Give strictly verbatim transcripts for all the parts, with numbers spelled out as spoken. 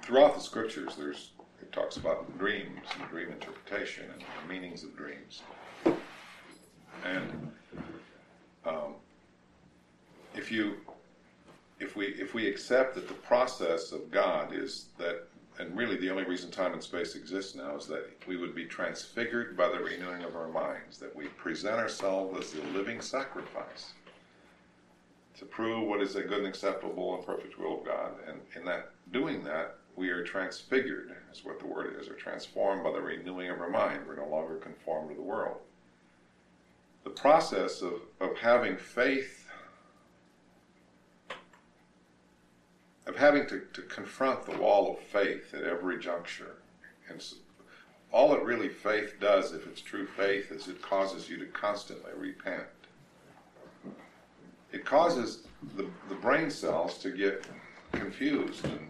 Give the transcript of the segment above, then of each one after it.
throughout the scriptures, there's it talks about dreams and dream interpretation and the meanings of dreams. And um, if you, if we, if we accept that the process of God is that, and really the only reason time and space exists now is that we would be transfigured by the renewing of our minds, that we present ourselves as the living sacrifice to prove what is a good and acceptable and perfect will of God. And in that doing that, we are transfigured, is what the word is, or transformed by the renewing of our mind. We're no longer conformed to the world. The process of, of having faith, of having to, to confront the wall of faith at every juncture. And so, all it really faith does, if it's true faith, is it causes you to constantly repent. It causes the, the brain cells to get confused, and,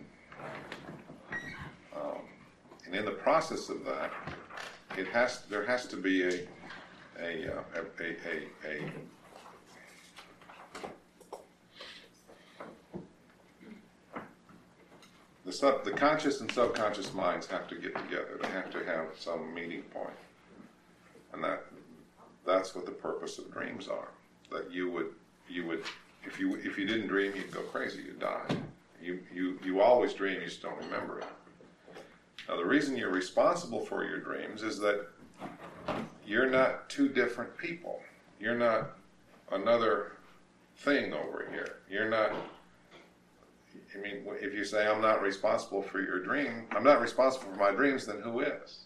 um, and in the process of that, it has there has to be a a uh, a, a, a, a The, sub, the conscious and subconscious minds have to get together. They have to have some meeting point, and that that's what the purpose of dreams are. That you would you would if you if you didn't dream, you'd go crazy. You'd die. You you you always dream. You just don't remember it. Now, the reason you're responsible for your dreams is that you're not two different people. You're not another thing over here. You're not. I mean, if you say, I'm not responsible for your dream, I'm not responsible for my dreams, then who is?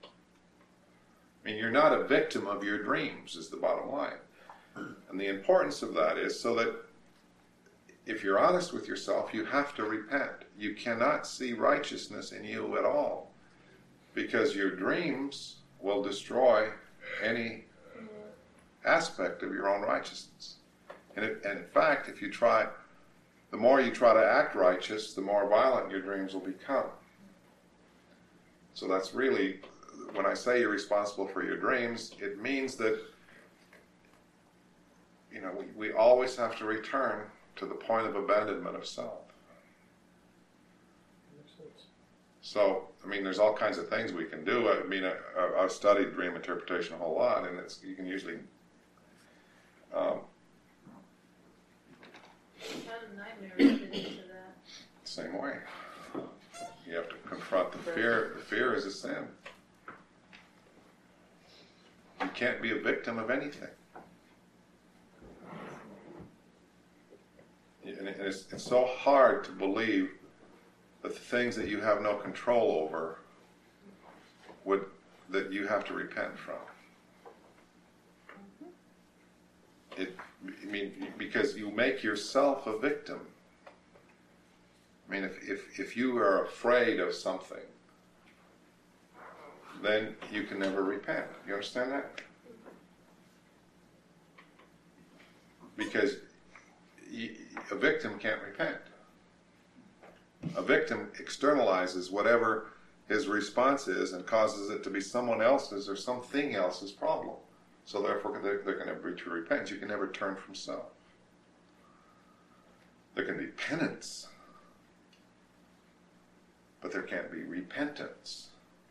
I mean, you're not a victim of your dreams, is the bottom line. And the importance of that is so that if you're honest with yourself, you have to repent. You cannot see righteousness in you at all, because your dreams will destroy any aspect of your own righteousness. And, it, and in fact, if you try... The more you try to act righteous, the more violent your dreams will become. So that's really, when I say you're responsible for your dreams, it means that, you know, we, we always have to return to the point of abandonment of self. So, I mean, there's all kinds of things we can do. I mean, I, I've studied dream interpretation a whole lot, and it's, you can usually... Um, How do nightmares fit into that? Same way. You have to confront the fear. The fear is a sin. You can't be a victim of anything. And it's, it's so hard to believe that the things that you have no control over would that you have to repent from. It, I mean, because you make yourself a victim. I mean, if, if, if you are afraid of something, then you can never repent. You understand that? Because you, a victim can't repent. A victim externalizes whatever his response is and causes it to be someone else's or something else's problem. So therefore, there, there can never be true repentance. You can never turn from self. There can be penance, but there can't be repentance.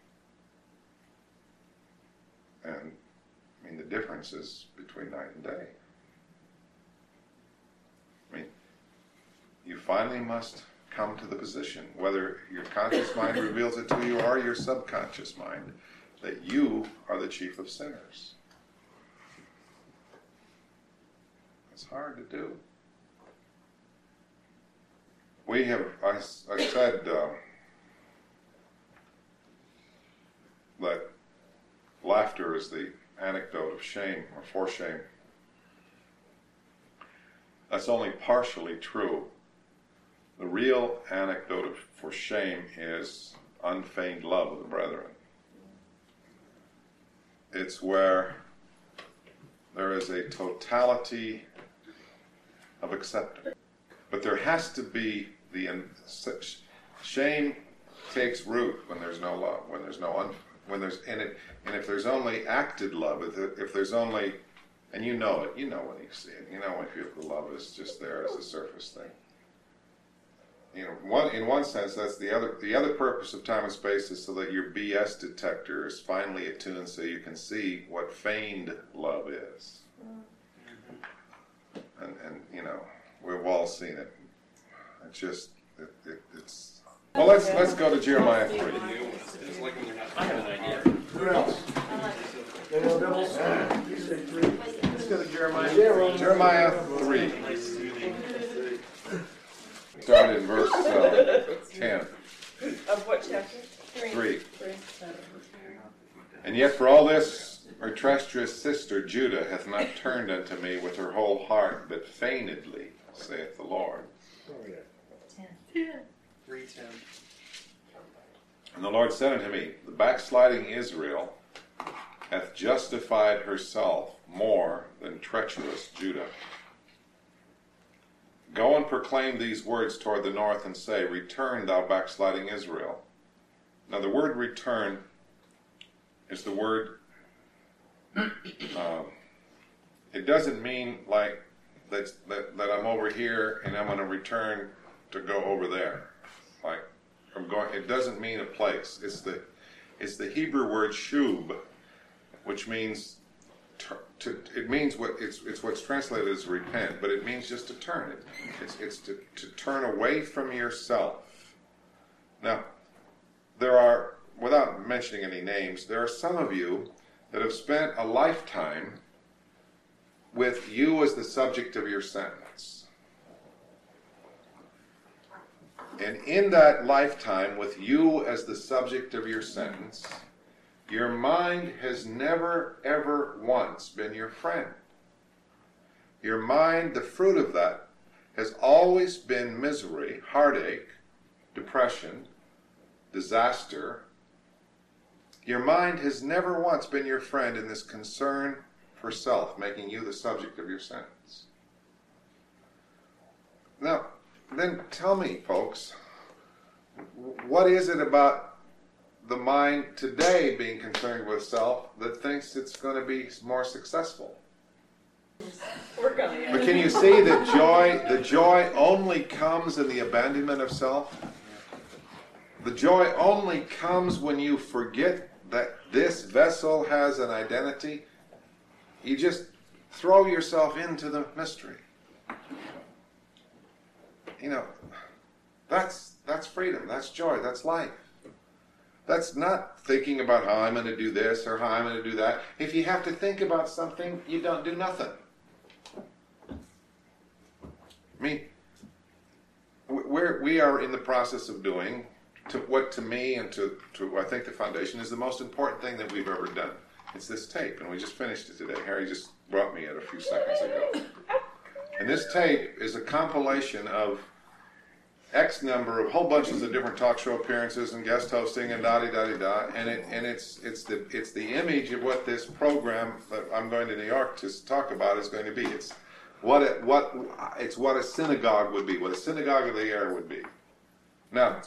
And, I mean, the difference is between night and day. I mean, you finally must come to the position, whether your conscious mind reveals it to you or your subconscious mind, that you are the chief of sinners. It's hard to do. We have, I, I said uh, that laughter is the anecdote of shame, or for shame. That's only partially true. The real anecdote of, for shame is unfeigned love of the brethren. It's where there is a totality of acceptance. But there has to be the shame takes root when there's no love, when there's no un, when there's and it and if there's only acted love, if, if there's only, and you know it, you know when you see it, you know if you, the love is just there as a surface thing. you know, one in one sense, that's the other. The other purpose of time and space is so that your B S detector is finally attuned, so you can see what feigned love is. And and you know, we've all seen it. It's just it, it, it's. Well, let's let's go to Jeremiah three. It's like when they're not. I have an idea. Who else? Daniel Devils? You say three. Let's go to Jeremiah. Jeremiah three. Start in verse uh, ten. Of what chapter? Three. Three. And yet for all this, her treacherous sister Judah hath not turned unto me with her whole heart, but feignedly, saith the Lord. Three ten. And the Lord said unto me, the backsliding Israel hath justified herself more than treacherous Judah. Go and proclaim these words toward the north and say, return, thou backsliding Israel. Now the word return is the word, um, it doesn't mean like that, that, that I'm over here and I'm going to return to go over there. Like I'm going, it doesn't mean a place. It's the, it's the Hebrew word shub, which means to, to, it means what it's it's what's translated as repent, but it means just to turn it. It's it's to, to turn away from yourself. Now, there are, without mentioning any names, there are some of you that have spent a lifetime with you as the subject of your sentence. And in that lifetime, with you as the subject of your sentence, your mind has never, ever once been your friend. Your mind, the fruit of that, has always been misery, heartache, depression, disaster. Your mind has never once been your friend in this concern for self, making you the subject of your sentence. Now, then tell me, folks, what is it about the mind today being concerned with self that thinks it's going to be more successful? We're going But can you see that joy, the joy only comes in the abandonment of self? The joy only comes when you forget that this vessel has an identity. You just throw yourself into the mystery. You know, that's that's freedom, that's joy, that's life. That's not thinking about how I'm going to do this or how I'm going to do that. If you have to think about something, you don't do nothing. I mean, we're, we are in the process of doing to what to me and to, to I think the foundation is the most important thing that we've ever done. It's this tape, and we just finished it today. Harry just brought me it a few seconds ago. And this tape is a compilation of X number of whole bunches of different talk show appearances and guest hosting and da da da da, and it and it's it's the it's the image of what this program that I'm going to New York to talk about is going to be. It's what it what it's what a synagogue would be, what a synagogue of the air would be. Now,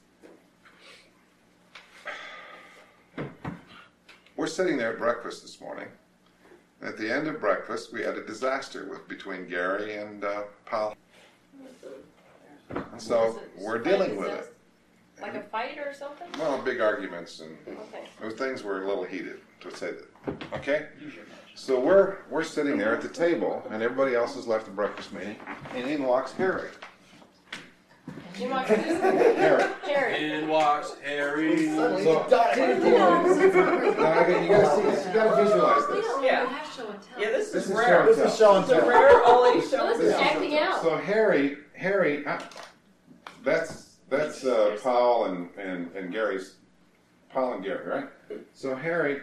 we're sitting there at breakfast this morning. At the end of breakfast, we had a disaster with between Gary and uh, Paul. And so we're dealing with it. Like a fight or something? Well, big arguments and Okay. those things were a little heated, to say that. Okay? So we're we're sitting there at the table, and everybody else has left the breakfast meeting, and in walks Harry. You want to Harry. Harry. And walks Harry. Suddenly So- he died. Now, again, you gotta see this. You gotta visualize We this. don't Yeah. really have show and tell. Yeah, this, This is is rare. show This is show and It's a tell. rare Ollie show. So this This is is acting out. So Harry, Harry, I, that's that's uh, Paul and, and and Gary's, Paul and Gary, right? So Harry.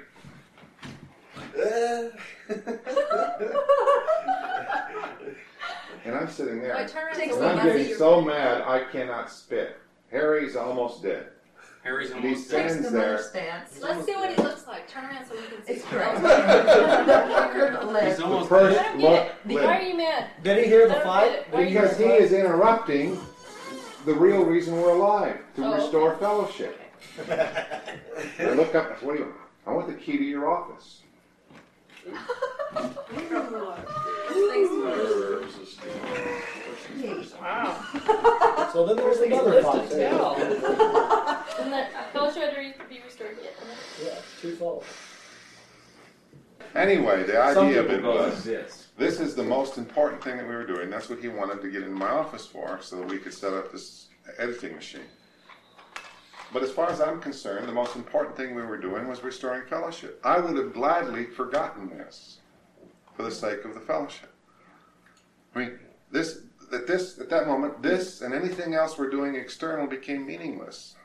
And I'm sitting there. Wait, turn around. And Take I'm some getting so mad I cannot spit. Harry's almost dead. Harry's And he almost dead. stands there. stance. Let's see what he looks like. Turn around so we can see. It's correct. The puckered He's lip. The almost first I dead. don't look. get it. lit. Why are you mad? Did he hear I the don't fight? get it. Why are you Because he mad? is interrupting the real reason we're alive, to Oh, restore okay. fellowship. I look up, what do you, I want the key to your office. Thanks for Wow. So then there's another List five. of twelve. And the fellowship had to be restored yet. Yeah, two falls. Anyway, the Some idea of people it go was, like this. this is the most important thing that we were doing. That's what he wanted to get into my office for, so that we could set up this editing machine. But as far as I'm concerned, the most important thing we were doing was restoring fellowship. I would have gladly forgotten this for the sake of the fellowship. I mean, this at this at that moment, this and anything else we're doing external became meaningless.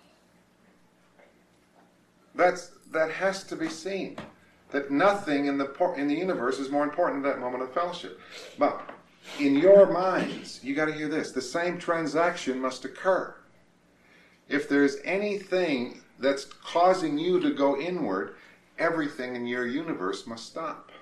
That's that has to be seen. That nothing in the por- in the universe is more important than that moment of fellowship. But in your minds, you got to hear this: the same transaction must occur. If there's anything that's causing you to go inward, everything in your universe must stop.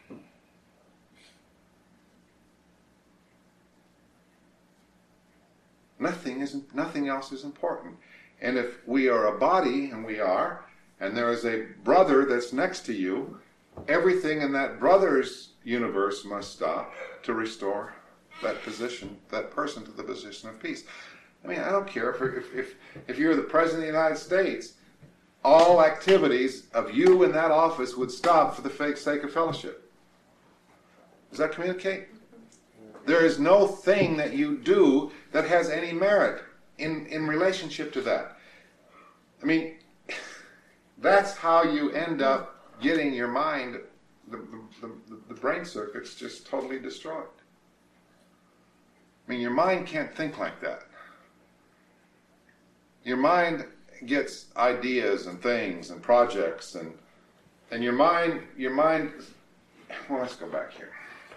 Nothing is nothing else is important. And if we are a body, and we are, and there is a brother that's next to you, everything in that brother's universe must stop to restore that position, that person to the position of peace. I mean, I don't care if if if, if you're the President of the United States, all activities of you in that office would stop for the fake sake of fellowship. Does that communicate? There is no thing that you do that has any merit in, in relationship to that. I mean, that's how you end up getting your mind, the, the, the, the brain circuits just totally destroyed. I mean, your mind can't think like that. Your mind gets ideas and things and projects and and your mind, your mind, well, let's go back here.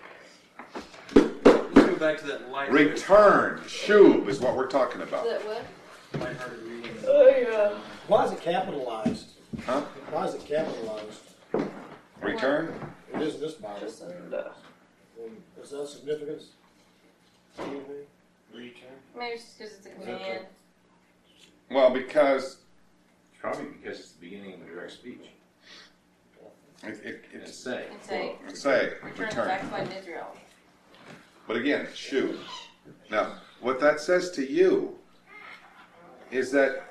Let's go back to that lighthearted, Return, shub is what we're talking about. Is that what? lighthearted reading. Oh, yeah. Why is it capitalized? Huh? Why is it capitalized? Return? It is in this Bible. Just and, uh, Is that significance? Anything? Return. maybe it's because it's a command. Well, because Probably because it's the beginning of the direct speech. it, it, And it's it's say. And say, say, return the return. backslide in Israel. But again, shub. Now, what that says to you is that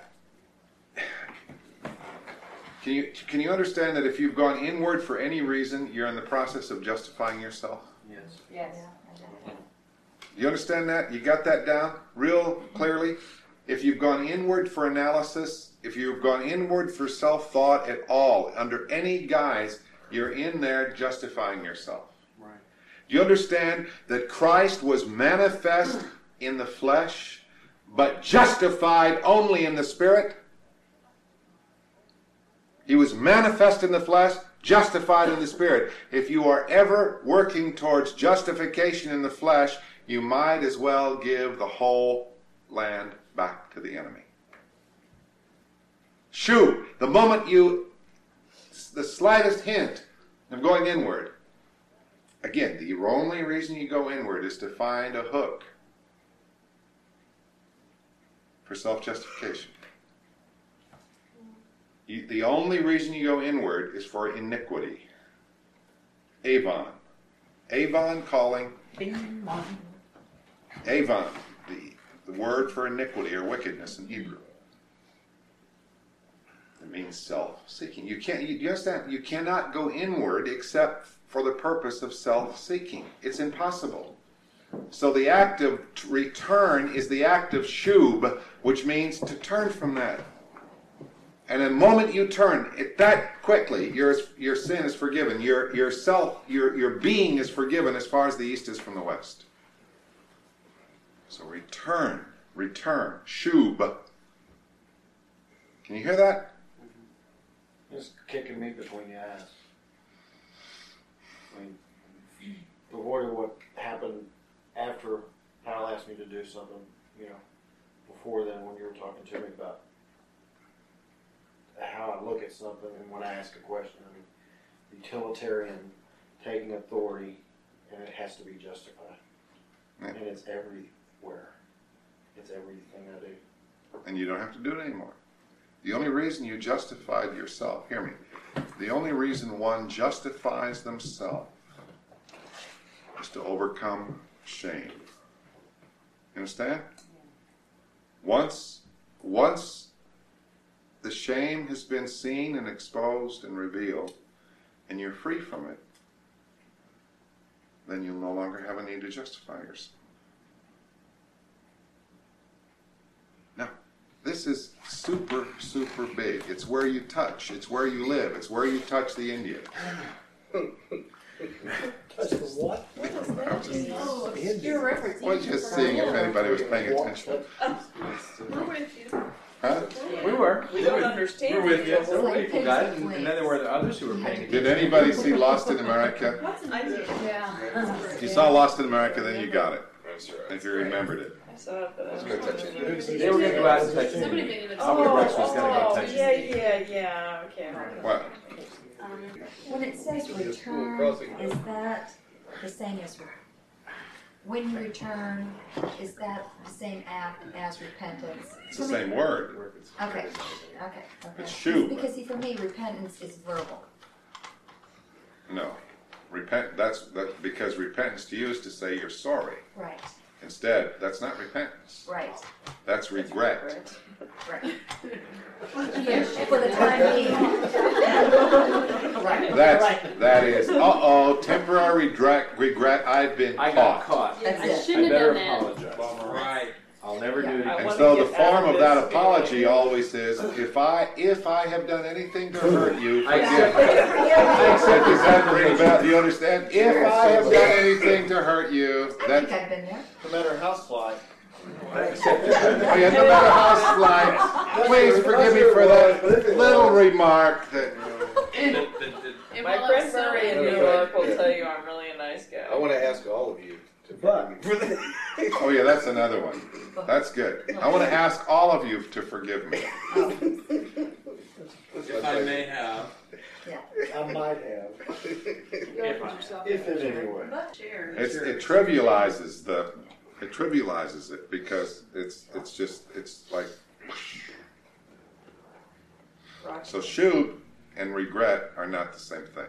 can you can you understand that if you've gone inward for any reason, you're in the process of justifying yourself? Yes. Yes. You understand that? You got that down real clearly? If you've gone inward for analysis, if you've gone inward for self-thought at all, under any guise, you're in there justifying yourself. Right. Do you understand that Christ was manifest in the flesh, but justified only in the spirit? He was manifest in the flesh, justified in the spirit. If you are ever working towards justification in the flesh, you might as well give the whole land back to the enemy. Shoo, the moment you, the slightest hint of going inward, again, the only reason you go inward is to find a hook for self-justification. You, the only reason you go inward is for iniquity. Avon. Avon calling. Avon, the, the word for iniquity or wickedness in Hebrew. It means self-seeking. You can't. You, you understand? You cannot go inward except for the purpose of self-seeking. It's impossible. So the act of return is the act of shub, which means to turn from that. And the moment you turn, it, that quickly, your your sin is forgiven. Your your self, your your being is forgiven as far as the east is from the west. So return, return, shub. Can you hear that? It's kicking me between the eyes. I mean, avoiding what happened after Hal asked me to do something, you know, before then when you were talking to me about how I look at something and when I ask a question. I mean, utilitarian, taking authority, and it has to be justified. Yeah. And it's everywhere. It's everything I do. And you don't have to do it anymore. The only reason you justified yourself, hear me, the only reason one justifies themselves is to overcome shame. You understand? Once, once the shame has been seen and exposed and revealed, and you're free from it, then you'll no longer have a need to justify yourself. Now, this is super, super big. It's where you touch. It's where you live. It's where you touch the Indian. Touch the what? I was just, Oh, obscure reference. I was just seeing if anybody was paying attention. We're with you. Huh? We were. We don't understand. We're with you. it, but Some we're- people got it, and and then there were the others who were paying attention. Did anybody see Lost in America? I did. Yeah. If you saw Lost in America, then you got it. That's right. If you remembered it. I saw it, but I Let's don't go touch it. remember. They were going to go out and touch Somebody it. made it. Albert Brooks was gonna go Oh, touch it. yeah, yeah, yeah, okay. What? Um, When it says return, is that the same as, re- when you return, is that the same act as repentance? It's the same word. Okay, okay, okay. It's shub. Because see, for me, repentance is verbal. No. Repent, that's, that, because repentance to you is to say you're sorry. Right, Instead, that's not repentance. right, That's regret. right. For the time being. Right, That's, right. that is, uh-oh, temporary regret, regret, I've been I got caught. caught. That's I it. I shouldn't have better done that. apologize. Right. I'll never do it I again. And wanna so the get out form of of that this apology feeling. always is, if I, if I have done anything to hurt you, I forgive accept me. it. I accept, does that ring a bell? Do you understand? If I have done anything to hurt you, I that, think I've been there. No matter how slight. I accept it. oh yeah, no matter how slight, please forgive me for that little remark that, That- that- that- it My will friend upset Murray in you. New York will tell you I'm really a nice guy. I want to ask all of you to But- forgive me. oh yeah, that's another one. That's good. I want to ask all of you to forgive me. If I may have. I might have, If if in any way. It's, it trivializes the, it trivializes it because it's, it's just, it's like, so shub and regret are not the same thing.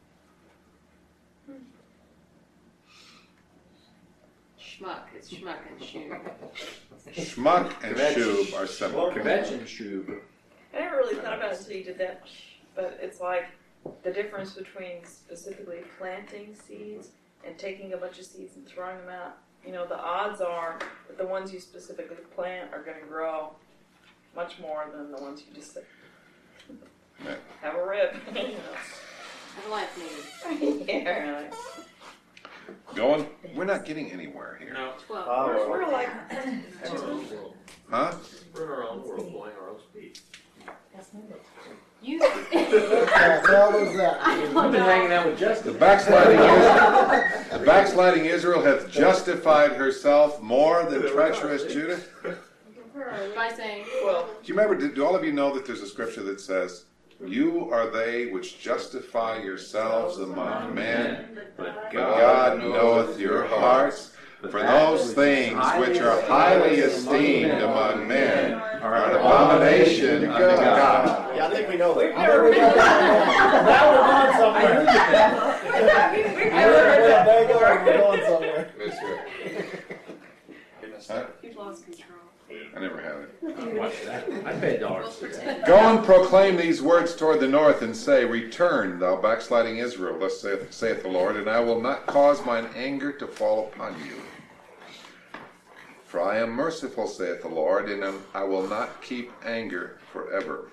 Schmuck, it's schmuck and shoe. Schmuck and shub are similar. Convention shub. I never really thought about it until you did that, but it's like the difference between specifically planting seeds and taking a bunch of seeds and throwing them out. You know, the odds are that the ones you specifically plant are going to grow much more than the ones you just say, Yeah. have a rip. You know. Have a life maybe. Yeah, really. Going, we're not getting anywhere here. No. Twelve. Oh, We're, we're like, Huh? We're in our own world, blowing our own speed. That's not it. You. What the hell is that? Oh, We've been hanging out with Justin. The backsliding Israel, the backsliding Israel hath justified herself more than treacherous Judah. By saying, well, Do you remember, do, do all of you know that there's a scripture that says, you are they which justify yourselves among men, But God knoweth your hearts. For those things which are highly esteemed among men are an abomination unto God. Yeah, I think we know that. We've never been Now we're going somewhere. we've never heard that There you go, before. we're going somewhere. That's right. Huh? you've lost control. I never had it. Watch that. I pay a dollar. We'll pretend. Go and proclaim these words toward the north, and say, return, thou backsliding Israel, thus saith, saith the Lord, and I will not cause mine anger to fall upon you. For I am merciful, saith the Lord, and am- I will not keep anger forever.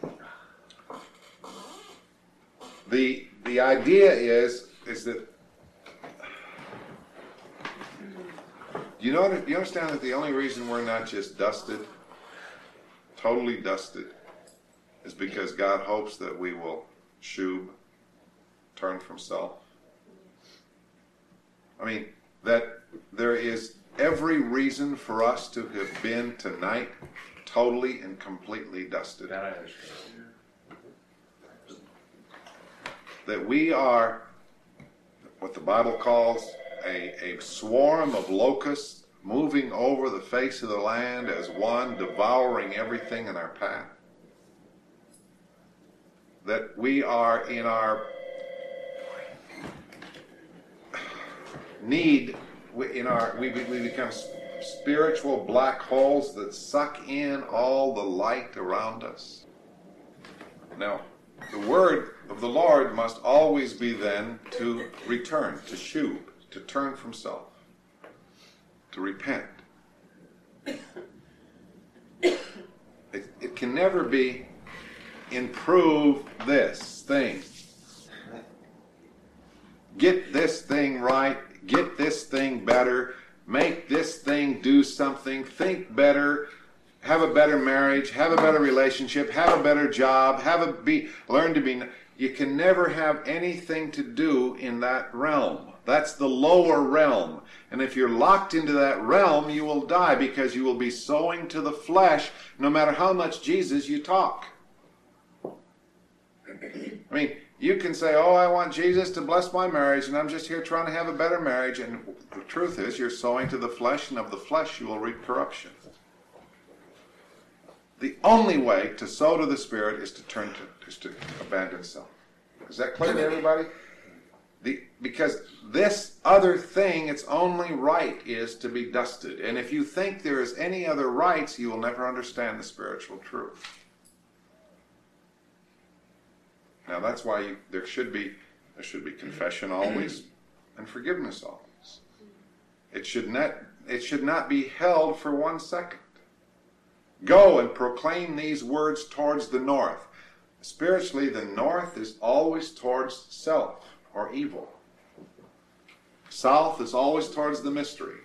The the idea is is that you know do you understand that the only reason we're not just dusted, totally dusted, is because God hopes that we will shub, turn from self. I mean, that there is every reason for us to have been tonight totally and completely dusted. That I understand. That we are what the Bible calls a, a swarm of locusts moving over the face of the land as one, devouring everything in our path. That we are in our need, in our, we, we become spiritual black holes that suck in all the light around us. Now, the word of the Lord must always be then to return, to shub, to turn from self, to repent. It, it can never be improve this thing. Get this thing right, get this thing better, make this thing do something, think better, have a better marriage, have a better relationship, have a better job, have a be learn to be. You can never have anything to do in that realm. That's the lower realm. And if you're locked into that realm, you will die, because you will be sowing to the flesh no matter how much Jesus you talk. I mean, you can say, oh, I want Jesus to bless my marriage, and I'm just here trying to have a better marriage. And the truth is, you're sowing to the flesh, and of the flesh you will reap corruption. The only way to sow to the Spirit is to turn to, is to abandon self. Is that clear to everybody? The, because this other thing, its only right is to be dusted. And if you think there is any other rights, you will never understand the spiritual truth. Now that's why you, there should be there should be confession always and forgiveness always. It should not it should not be held for one second. Go and proclaim these words towards the north. Spiritually, the north is always towards self or evil. South is always towards the mystery.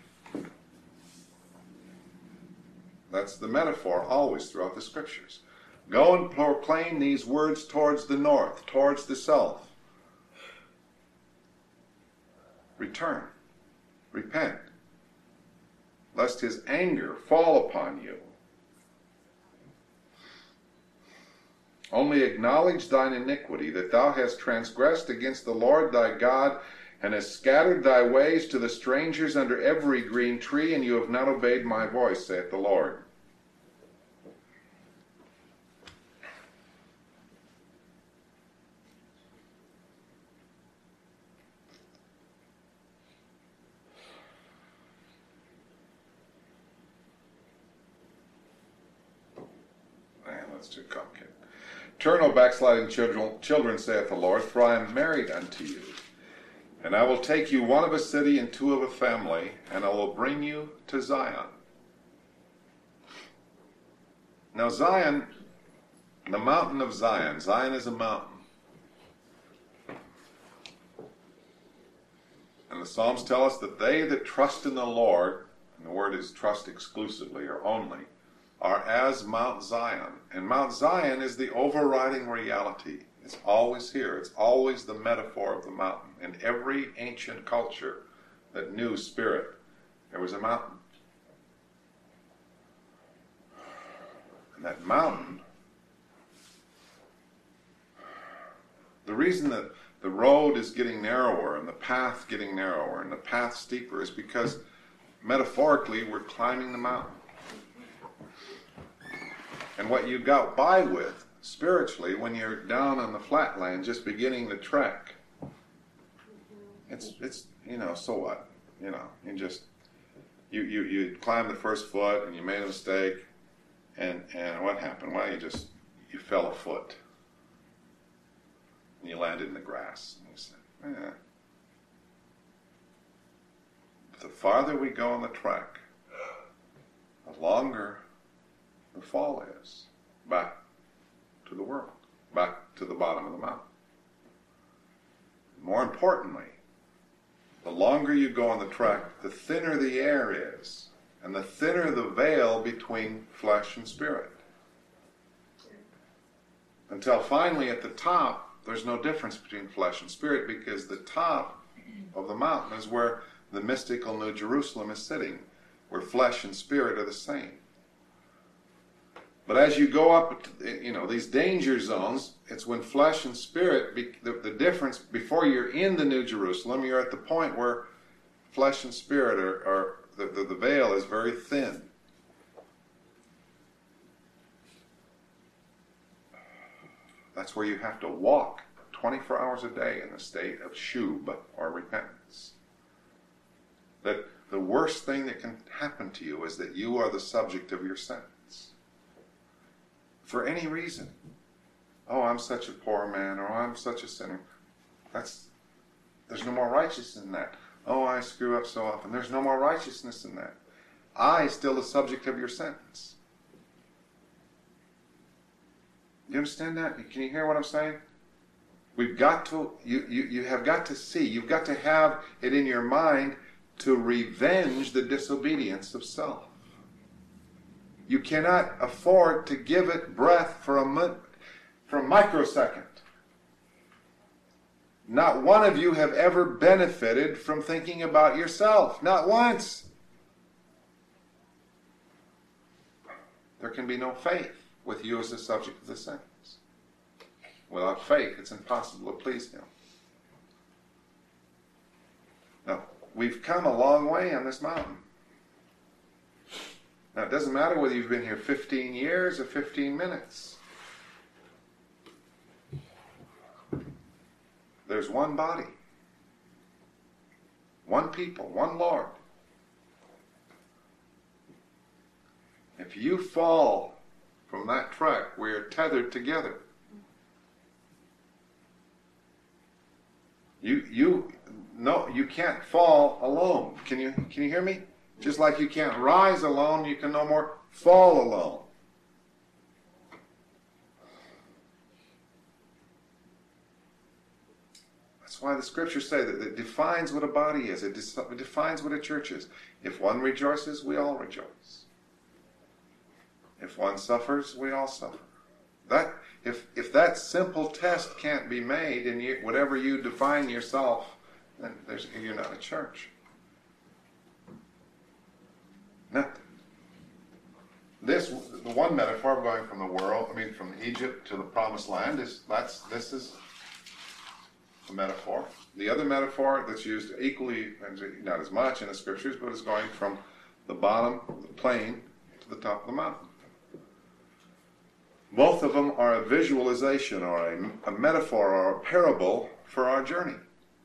That's the metaphor always throughout the scriptures. Go and proclaim these words towards the north, towards the self. Return. Repent, lest his anger fall upon you. Only acknowledge thine iniquity, that thou hast transgressed against the Lord thy God, and hast scattered thy ways to the strangers under every green tree, and you have not obeyed my voice, saith the Lord. Man, that's too complicated. Turn, O backsliding children, children, saith the Lord, for I am married unto you. And I will take you one of a city and two of a family, and I will bring you to Zion. Now Zion, the mountain of Zion, Zion is a mountain. And the Psalms tell us that they that trust in the Lord, and the word is trust exclusively or only, are as Mount Zion. And Mount Zion is the overriding reality. It's always here. It's always the metaphor of the mountain. In every ancient culture that knew spirit, there was a mountain. And that mountain, the reason that the road is getting narrower and the path getting narrower and the path steeper is because metaphorically we're climbing the mountain. And what you got by with spiritually when you're down on the flatland just beginning the trek, it's it's you know, so what? You know, you just you you you climb the first foot and you made a mistake, and and what happened? Well, you just you fell a foot and you landed in the grass, and you said, eh. The farther we go on the trek, the longer the fall is back to the world, back to the bottom of the mountain. More importantly, the longer you go on the trek, the thinner the air is, and the thinner the veil between flesh and spirit. Until finally at the top, there's no difference between flesh and spirit, because the top of the mountain is where the mystical New Jerusalem is sitting, where flesh and spirit are the same. But as you go up, you know, these danger zones, it's when flesh and spirit, be, the, the difference, before you're in the New Jerusalem, you're at the point where flesh and spirit are, are the, the, the veil is very thin. That's where you have to walk twenty-four hours a day in a state of shub, or repentance. That the worst thing that can happen to you is that you are the subject of your sentence. For any reason. Oh, I'm such a poor man, or I'm such a sinner. That's, there's no more righteousness in that. Oh, I screw up so often. There's no more righteousness in that. I is still the subject of your sentence. You understand that? Can you hear what I'm saying? We've got to, you, you, you have got to see, you've got to have it in your mind to revenge the disobedience of self. You cannot afford to give it breath for a, mi- for a microsecond. Not one of you have ever benefited from thinking about yourself. Not once. There can be no faith with you as the subject of the sentence. Without faith, it's impossible to please Him. Now, we've come a long way on this mountain. Now, it doesn't matter whether you've been here fifteen years or fifteen minutes. There's one body, one people, one Lord. If you fall from that track, we are tethered together. You you no you can't fall alone. Can you can you hear me? Just like you can't rise alone, you can no more fall alone. That's why the scriptures say that it defines what a body is. It, de- it defines what a church is. If one rejoices, we all rejoice. If one suffers, we all suffer. That if if that simple test can't be made, and you, whatever you define yourself, then there's, you're not a church. Now, this the one metaphor of going from the world, I mean, from Egypt to the Promised Land is that's this is a metaphor. The other metaphor that's used equally, not as much in the scriptures, but is going from the bottom of the plain to the top of the mountain. Both of them are a visualization or a, a metaphor or a parable for our journey.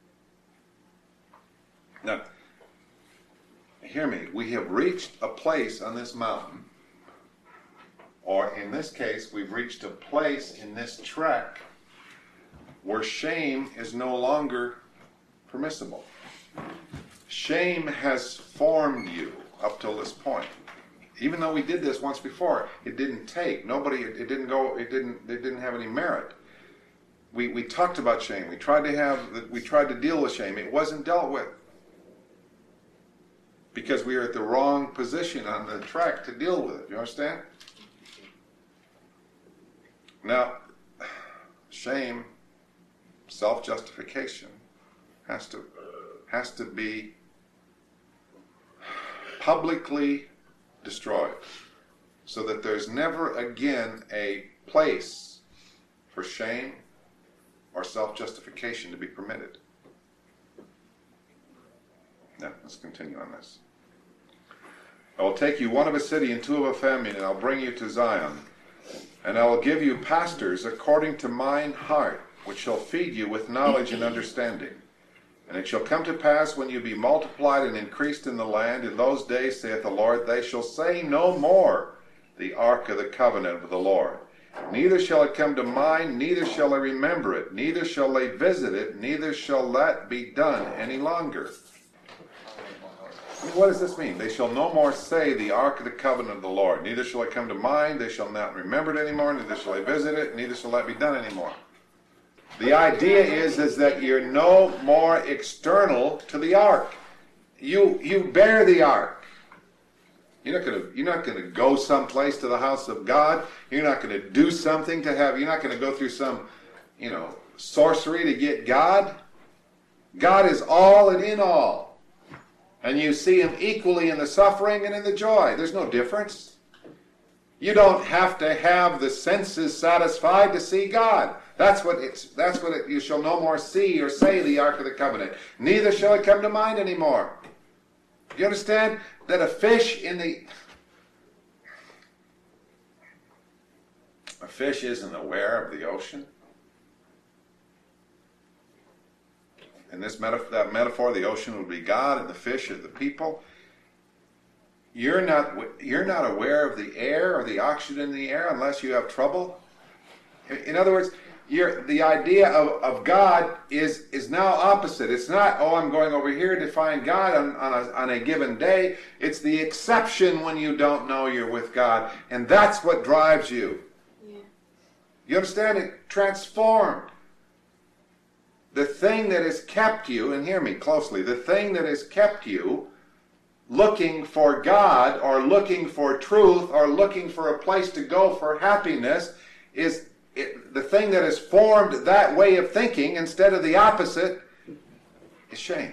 Now, hear me, we have reached a place on this mountain, or in this case, we've reached a place in this trek where shame is no longer permissible. Shame has formed you up till this point. Even though we did this once before, it didn't take. Nobody, it, it didn't go, it didn't, it didn't have any merit. We we talked about shame. We tried to have, we tried to deal with shame. It wasn't dealt with because we were at the wrong position on the track to deal with it. You understand? Now, shame, self-justification, has to has to be publicly destroyed, so that there's never again a place for shame or self-justification to be permitted. Now, let's continue on this. I will take you one of a city and two of a family, and I'll bring you to Zion, and I will give you pastors according to mine heart, which shall feed you with knowledge and understanding. And it shall come to pass, when you be multiplied and increased in the land, in those days, saith the Lord, they shall say no more, the ark of the covenant of the Lord. Neither shall it come to mind, neither shall they remember it, neither shall they visit it, neither shall that be done any longer. I mean, what does this mean? They shall no more say, the ark of the covenant of the Lord. Neither shall it come to mind, they shall not remember it anymore, neither shall they visit it, neither shall that be done anymore. The idea is, is that you're no more external to the ark. You you bear the ark. You're not gonna you're not gonna go someplace to the house of God. You're not gonna do something to have. You're not gonna go through some, you know, sorcery to get God. God is all and in all, and you see Him equally in the suffering and in the joy. There's no difference. You don't have to have the senses satisfied to see God. That's what it's. That's what it, you shall no more see or say the Ark of the Covenant. Neither shall it come to mind anymore. You understand that a fish in the a fish isn't aware of the ocean. In this metaphor, that metaphor, the ocean would be God, and the fish are the people. you're not you're not aware of the air or the oxygen in the air unless you have trouble. In other words, you're, the idea of, of God is is now opposite. It's not, oh, I'm going over here to find God on, on, a, on a given day. It's the exception when you don't know you're with God. And that's what drives you. Yeah. You understand? It transformed. The thing that has kept you, and hear me closely, the thing that has kept you looking for God or looking for truth or looking for a place to go for happiness is it, the thing that has formed that way of thinking instead of the opposite is shame.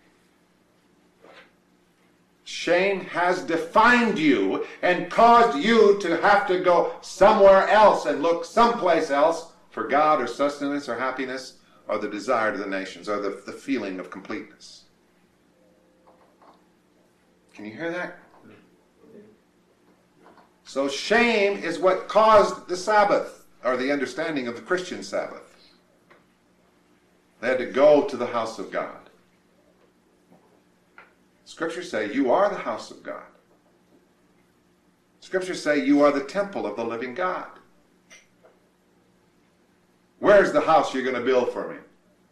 Shame has defined you and caused you to have to go somewhere else and look someplace else for God or sustenance or happiness or the desire to the nations or the, the feeling of completeness. Can you hear that? So shame is what caused the Sabbath, or the understanding of the Christian Sabbath. They had to go to the house of God. Scriptures say you are the house of God. Scriptures say you are the temple of the living God. Where's the house you're going to build for me?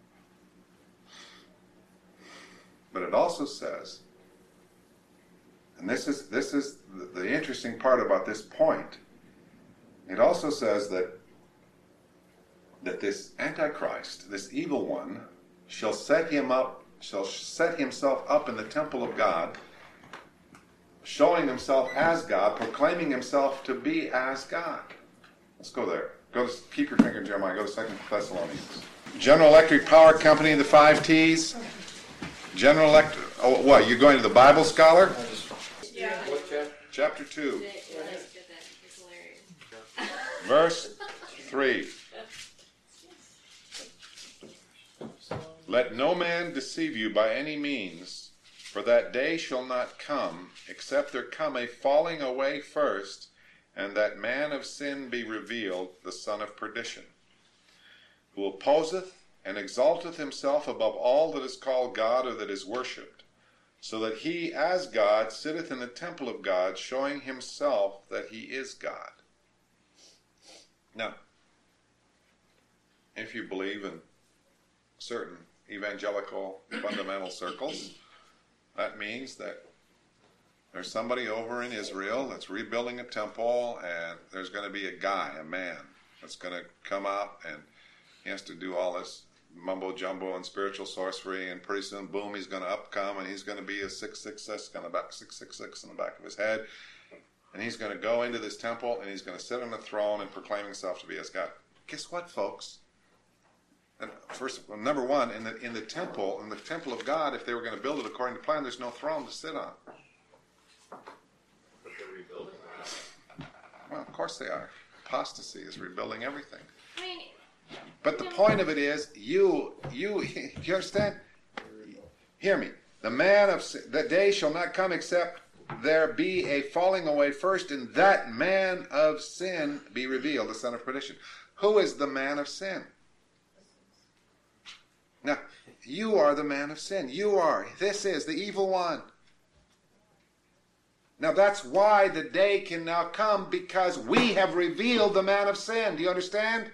But it also says, and this is this is the, the interesting part about this point, it also says that that this Antichrist, this evil one, shall set him up, shall set himself up in the temple of God, showing himself as God, proclaiming himself to be as God. Let's go there. Go to, keep your finger in Jeremiah. Go to Second Thessalonians. General Electric Power Company, the five T's. General Electric. Oh, what? You're going to the Bible Scholar? Yeah. What chapter? Chapter two, Yeah, yeah, that's good, that. It's hilarious. verse three. Let no man deceive you by any means, for that day shall not come, except there come a falling away first, and that man of sin be revealed, the son of perdition, who opposeth and exalteth himself above all that is called God or that is worshipped, so that he as God sitteth in the temple of God, showing himself that he is God. Now, if you believe in certain evangelical fundamental circles, that means that there's somebody over in Israel that's rebuilding a temple, and there's going to be a guy, a man, that's going to come out, and he has to do all this mumbo-jumbo and spiritual sorcery, and pretty soon, boom, he's going to upcome, and he's going to be a six six six on the back, six six six in the back of his head, and he's going to go into this temple, and he's going to sit on the throne and proclaim himself to be as God. Guess what, folks? And first, well, number one, in the in the temple, in the temple of God, if they were going to build it according to plan, there's no throne to sit on. But they're rebuilding. Well, of course they are. Apostasy is rebuilding everything. I mean, But the point of it is, you, you, you understand? Hear me. The man of sin, the day shall not come except there be a falling away first, and that man of sin be revealed, the son of perdition. Who is the man of sin? Now, you are the man of sin. You are. This is the evil one. Now, that's why the day can now come, because we have revealed the man of sin. Do you understand?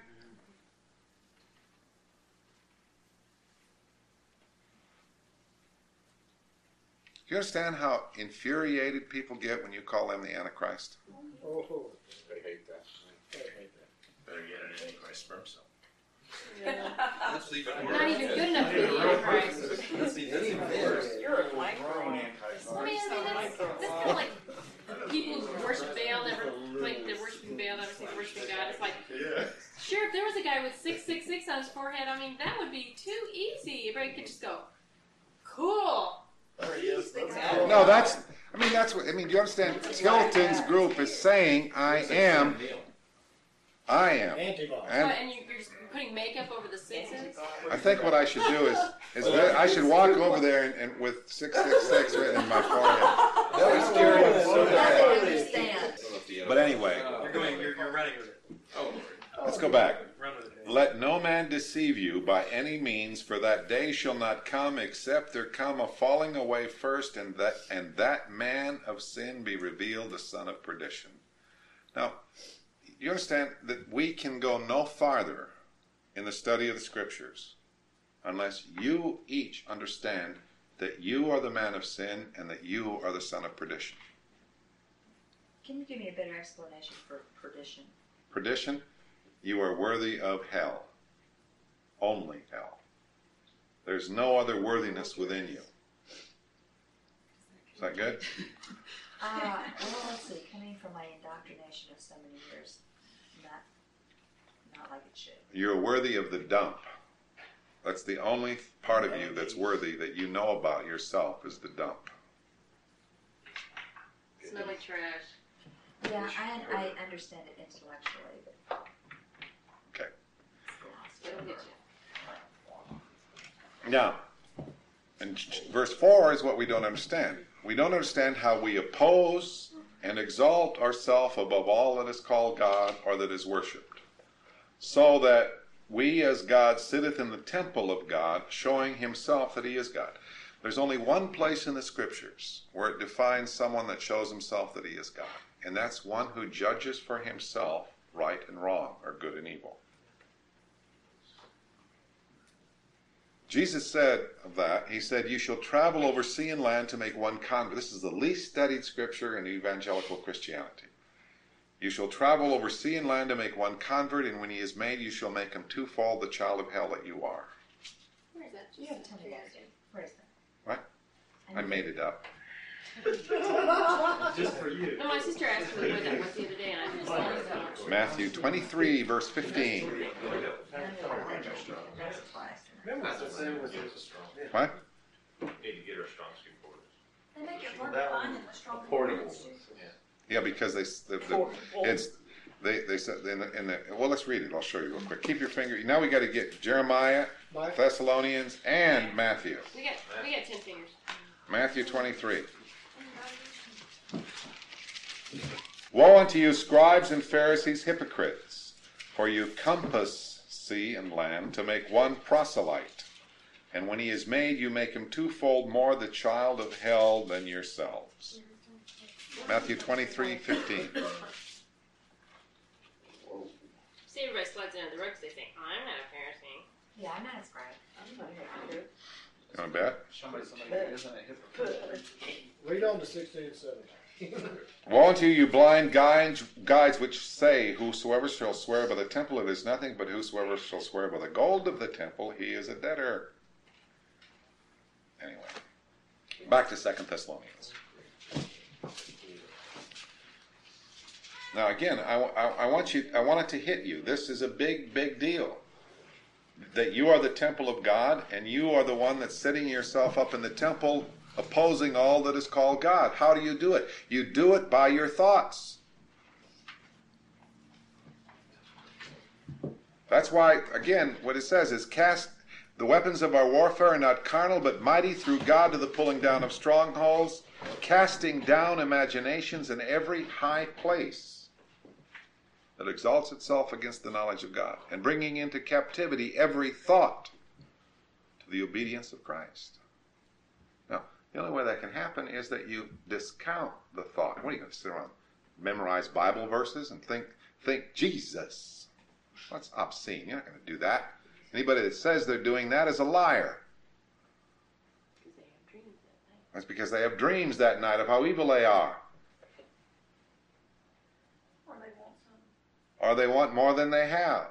Do you understand how infuriated people get when you call them the Antichrist? Oh, they hate that. They hate that. Better get an Antichrist sperm cell. Let's leave it not even good enough for the Antichrist. Let's leave it worse. You're a micro. I mean, I mean that's, that's kind of like people who worship Baal, never, like, they're worshiping Baal, never say they're worshiping God. It's like, Yeah. sure, if there was a guy with six six six on his forehead, I mean, that would be too easy. Everybody could just go, cool. No, that's, I mean, that's what, I mean, do you understand? Tilton's group is saying, I am, I am. Antibody. What, And and you, you're just putting makeup over the sixes? I think what I should do is, is that I should walk over there and, and with six six six written in my forehead. That was scary. I don't understand. But anyway, You're going, you're, you're running with it. Oh, Lord. let's go back. Run with it. Let no man deceive you by any means, for that day shall not come except there come a falling away first, and that and that man of sin be revealed, the son of perdition. Now, you understand that we can go no farther in the study of the Scriptures unless you each understand that you are the man of sin and that you are the son of perdition. Can you give me a better explanation for perdition? Perdition, you are worthy of hell. Only hell. There's no other worthiness within you. Is that good? Uh, well, let's see, coming from my indoctrination of so many years, not, not like it should. You're worthy of the dump. That's the only part of you that's worthy that you know about yourself is the dump. Smell like trash. Yeah, I, I understand it intellectually, but. Okay. It'll get you. Now, and verse four is what we don't understand. We don't understand how we oppose and exalt ourselves above all that is called God or that is worshipped, so that we as God sitteth in the temple of God, showing himself that he is God. There's only one place in the Scriptures where it defines someone that shows himself that he is God, and that's one who judges for himself right and wrong, or good and evil. Jesus said of that, he said, you shall travel over sea and land to make one convert. This is the least studied scripture in evangelical Christianity. You shall travel over sea and land to make one convert, and when he is made, you shall make him twofold the child of hell that you are. Where is that? You have to tell me that. Where is that? What? I made it up. Just for you. No, my sister asked me where that was the other day, and I just thought it was Matthew twenty-three, verse fifteen. What? Need to get her strong suit for us. They make it hard to find in the strong. Portable. Yeah, because they, the, the, it's, they, they said, in the, in the, well, let's read it. I'll show you real quick. Keep your finger, now we got to get Jeremiah, Thessalonians, and Matthew. We got, we got ten fingers. Matthew twenty-three. Woe unto you, scribes and Pharisees, hypocrites, for you compass sea and land to make one proselyte. And when he is made, you make him twofold more the child of hell than yourselves. Matthew twenty-three, fifteen. See, everybody slides under the rug because they think, I'm not a Pharisee. Yeah, I'm not a scribe. I'm not happy. You want to bet? Somebody, somebody who isn't a hypocrite. Read on to sixteen and seventeen. Woe unto you, you blind guides, guides which say, whosoever shall swear by the temple, it is nothing, but whosoever shall swear by the gold of the temple, he is a debtor. Anyway, back to Second Thessalonians. Now again, I, I, I want you, I want it to hit you. This is a big, big deal. That you are the temple of God, and you are the one that's setting yourself up in the temple, opposing all that is called God. How do you do it? You do it by your thoughts. That's why, again, what it says is, cast the weapons of our warfare are not carnal, but mighty through God to the pulling down of strongholds, casting down imaginations in every high place that exalts itself against the knowledge of God, and bringing into captivity every thought to the obedience of Christ. Now, the only way that can happen is that you discount the thought. What are you going to sit around, memorize Bible verses and think, think Jesus? That's obscene. You're not going to do that. Anybody that says they're doing that is a liar. That's because they have dreams that night of how evil they are. Or they want some. Or they want more than they have.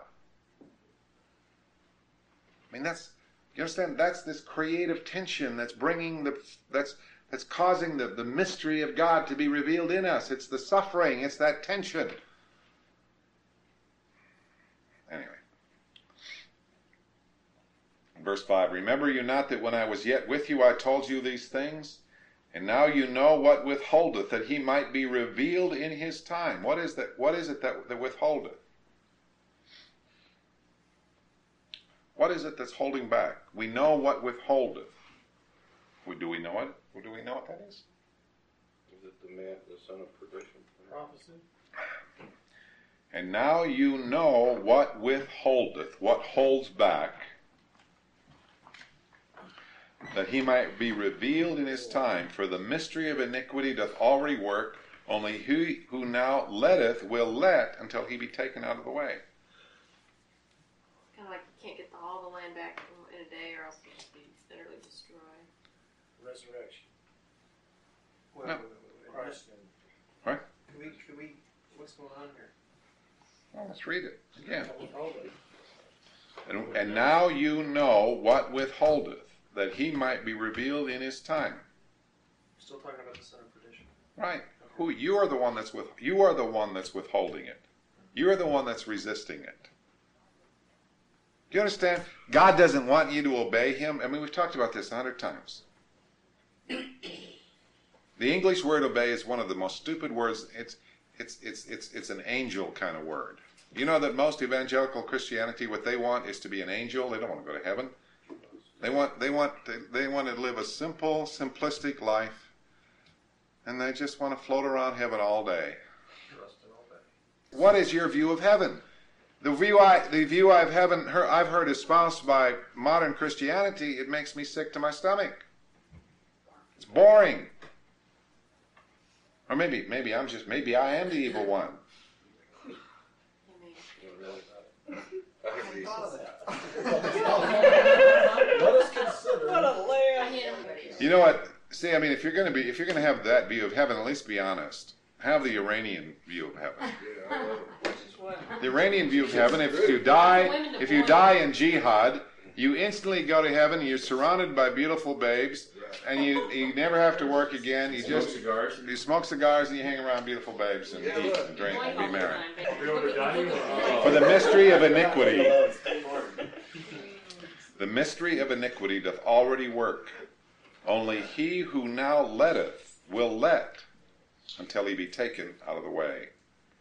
I mean, that's, you understand, that's this creative tension that's bringing the, that's, that's causing the, the mystery of God to be revealed in us. It's the suffering, it's that tension. Anyway. Verse five, remember you not that when I was yet with you I told you these things? And now you know what withholdeth, that he might be revealed in his time. What is that? What is it that, that withholdeth? What is it that's holding back? We know what withholdeth. Do we know it? Do we know what that is? Is it the man, the son of perdition? Prophecy. And now you know what withholdeth, what holds back, that he might be revealed in his time. For the mystery of iniquity doth already work, only he who now letteth will let until he be taken out of the way. Kind of like you can't get the, all the land back in a day, or else it'll just be utterly destroyed. Resurrection. Well, No. wait, wait, wait, wait. Right? Can we, can we, what's going on here? Well, let's read it again. Hold it. And, and now you know what withholdeth, that he might be revealed in his time. Still talking about the son of perdition. Right. Who you are the one that's with you are the one that's withholding it. You are the one that's resisting it. Do you understand? God doesn't want you to obey him. I mean, we've talked about this a hundred times. The English word obey is one of the most stupid words. It's it's it's it's it's an angel kind of word. You know that most evangelical Christianity, what they want is to be an angel. They don't want to go to heaven. They want they want they, they want to live a simple, simplistic life. And they just want to float around heaven all day. What is your view of heaven? The view I the view I've heaven heard, I've heard espoused by modern Christianity, it makes me sick to my stomach. It's boring. Or maybe maybe I'm just maybe I am the evil one. Let us consider. What a I lamb. hit everybody. You know what? See, I mean, if you're going to be, if you're going to have that view of heaven, at least be honest. Have the Iranian view of heaven. Which is what? The Iranian view of heaven. If you die, if you die in jihad, you instantly go to heaven. You're surrounded by beautiful babes, and you you never have to work again. You just cigars. you smoke cigars and you hang around beautiful babes and eat and drink and be merry. For the mystery of iniquity, the mystery of iniquity doth already work. Only he who now letteth will let until he be taken out of the way.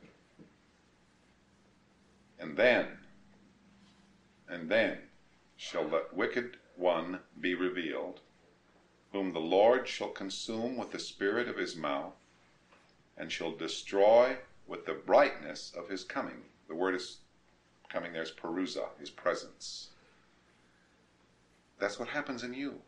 And then, and then shall the wicked one be revealed, whom the Lord shall consume with the spirit of his mouth, and shall destroy with the brightness of his coming. The word is coming there is perusa, his presence. That's what happens in you.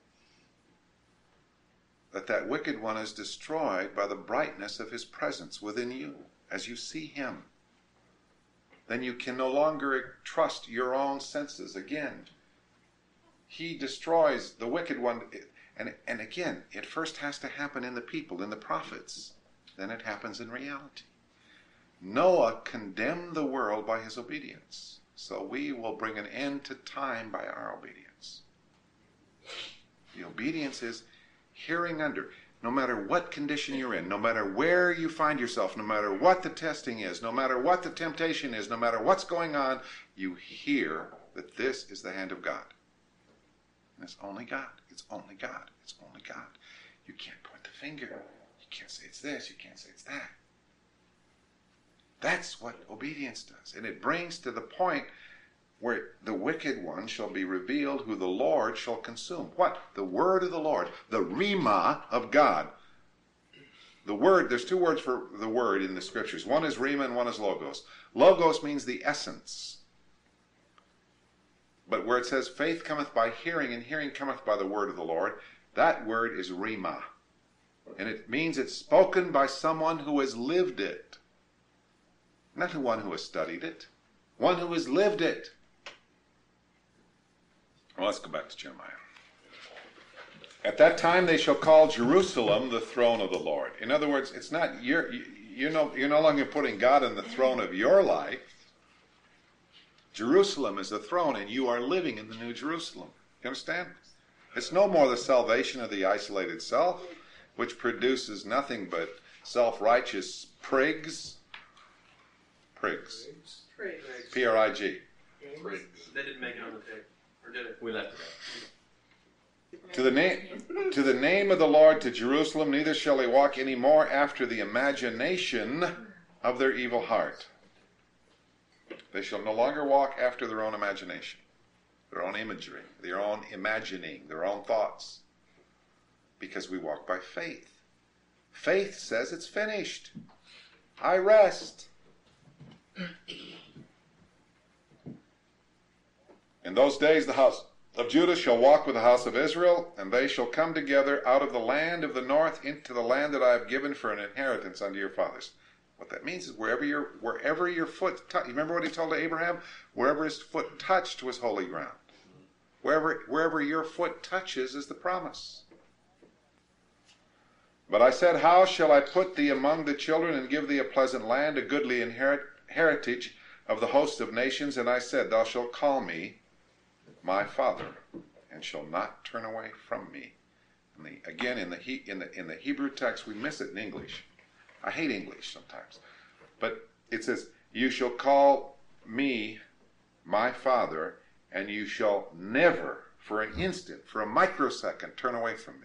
That that wicked one is destroyed by the brightness of his presence within you as you see him. Then you can no longer trust your own senses again. He destroys the wicked one. And, and again, it first has to happen in the people, in the prophets. Then it happens in reality. Noah condemned the world by his obedience. So we will bring an end to time by our obedience. The obedience is hearing under, no matter what condition you're in, no matter where you find yourself, no matter what the testing is, no matter what the temptation is, no matter what's going on, you hear that this is the hand of God. And it's only God. It's only God. It's only God. You can't point the finger. You can't say it's this. You can't say it's that. That's what obedience does. And it brings to the point where the wicked one shall be revealed, who the Lord shall consume. What? The word of the Lord. The rhema of God. The word, there's two words for the word in the scriptures. One is rhema and one is logos. Logos means the essence. But where it says faith cometh by hearing and hearing cometh by the word of the Lord, that word is rhema. And it means it's spoken by someone who has lived it. Not the one who has studied it. One who has lived it. Well, let's go back to Jeremiah. At that time they shall call Jerusalem the throne of the Lord. In other words, it's not you're you're no you're no longer putting God on the throne of your life. Jerusalem is the throne, and you are living in the New Jerusalem. You understand? It's no more the salvation of the isolated self, which produces nothing but self-righteous prigs. Prigs. Prigs. P R I G. They didn't make it on the tape. Or did it? We left it To the name, to the name of the Lord, to Jerusalem, neither shall they walk any more after the imagination of their evil heart. They shall no longer walk after their own imagination, their own imagery, their own imagining, their own thoughts. Because we walk by faith. Faith says it's finished. I rest. In those days the house of Judah shall walk with the house of Israel, and they shall come together out of the land of the north into the land that I have given for an inheritance unto your fathers. What that means is wherever your wherever your foot touched. Remember what he told Abraham? Wherever his foot touched was holy ground. Wherever wherever your foot touches is the promise. But I said, how shall I put thee among the children and give thee a pleasant land, a goodly inherit, heritage of the host of nations? And I said, thou shalt call me my father, and shall not turn away from me. And the, again, in the, he, in the in the Hebrew text, we miss it in English. I hate English sometimes. But it says, you shall call me my father, and you shall never, for an instant, for a microsecond, turn away from me.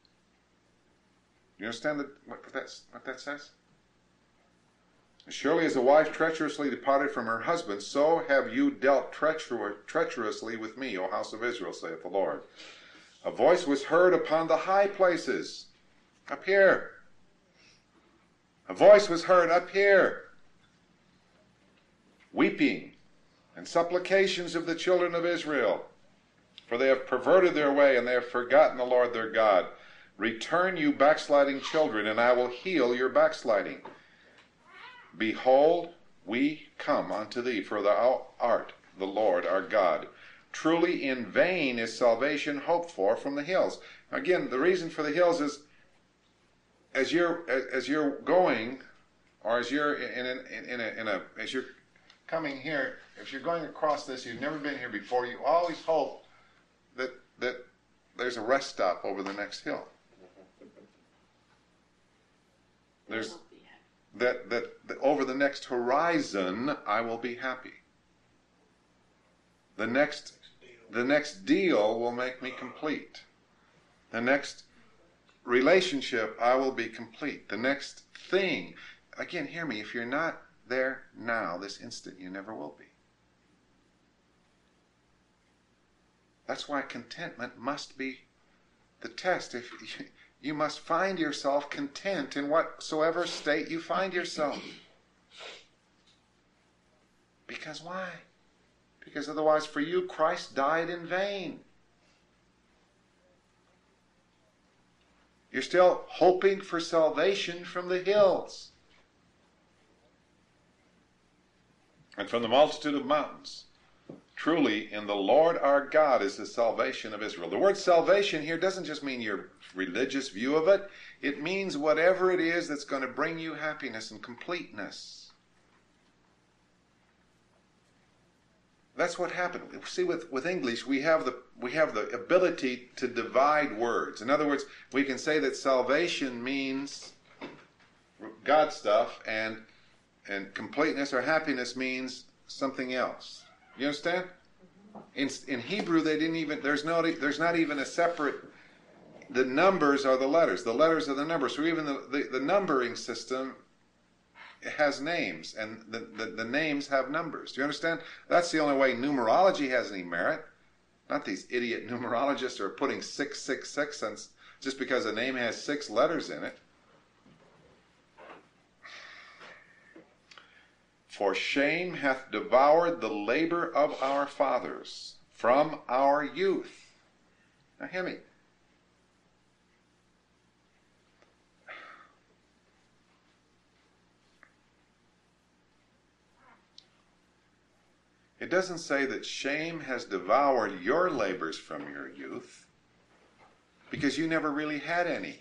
You understand that, what, that's, what that says? Surely as a wife treacherously departed from her husband, so have you dealt treacher- treacherously with me, O house of Israel, saith the Lord. A voice was heard upon the high places, up here. A voice was heard up here, weeping and supplications of the children of Israel, for they have perverted their way, and they have forgotten the Lord their God. Return, you backsliding children, and I will heal your backsliding. Behold, we come unto thee, for thou art the Lord our God. Truly in vain is salvation hoped for from the hills. Again, the reason for the hills is as you're as, as you're going, or as you're in in, in, in, a, in a as you're coming here, if you're going across this, you've never been here before, you always hope that that there's a rest stop over the next hill. There's that, that that over the next horizon I will be happy. The next the next deal will make me complete. The next relationship I will be complete. The next thing, again, hear me, if you're not there now, this instant, you never will be. That's why contentment must be the test. If you, you must find yourself content in whatsoever state you find yourself. Because why? Because otherwise for you Christ died in vain. You're still hoping for salvation from the hills and from the multitude of mountains. Truly, in the Lord our God is the salvation of Israel. The word salvation here doesn't just mean your religious view of it. It means whatever it is that's going to bring you happiness and completeness. That's what happened. See, with, with English, we have the we have the ability to divide words. In other words, we can say that salvation means God stuff, and and completeness or happiness means something else. You understand? In in Hebrew, they didn't even there's no there's not even a separate. The numbers are the letters. The letters are the numbers. So even the the, the numbering system has names, and the, the, the names have numbers. Do you understand? That's the only way numerology has any merit. Not these idiot numerologists are putting six six six cents just because a name has six letters in it. For shame hath devoured the labor of our fathers from our youth. Now hear me. It doesn't say that shame has devoured your labors from your youth, because you never really had any.